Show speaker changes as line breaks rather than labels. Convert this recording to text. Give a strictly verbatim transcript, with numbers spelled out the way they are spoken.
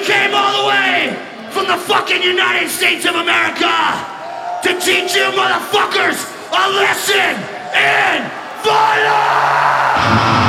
came all the way from the fucking United States of America to teach you motherfuckers a lesson in violence!